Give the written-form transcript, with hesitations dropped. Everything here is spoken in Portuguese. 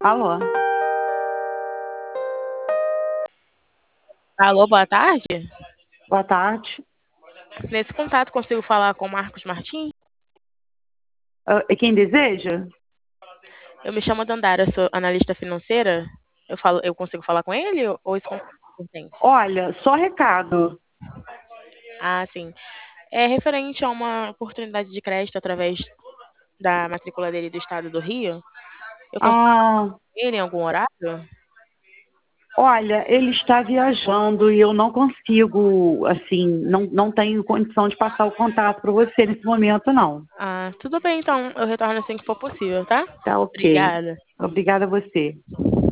Alô? Alô, boa tarde. Boa tarde. Nesse contato consigo falar com Marcos Martins? Quem deseja? Eu me chamo Dandara, sou analista financeira. Eu consigo falar com ele ou isso é importante? Olha, só recado. Ah, sim. É referente a uma oportunidade de crédito através da matrícula dele do estado do Rio. Eu consigo Ah, ver ele em algum horário? olha, ele está viajando e eu não consigo, assim, não tenho condição de passar o contato para você nesse momento, não. Ah, tudo bem, então. Eu retorno assim que for possível, tá? Tá ok. Obrigada. Obrigada a você.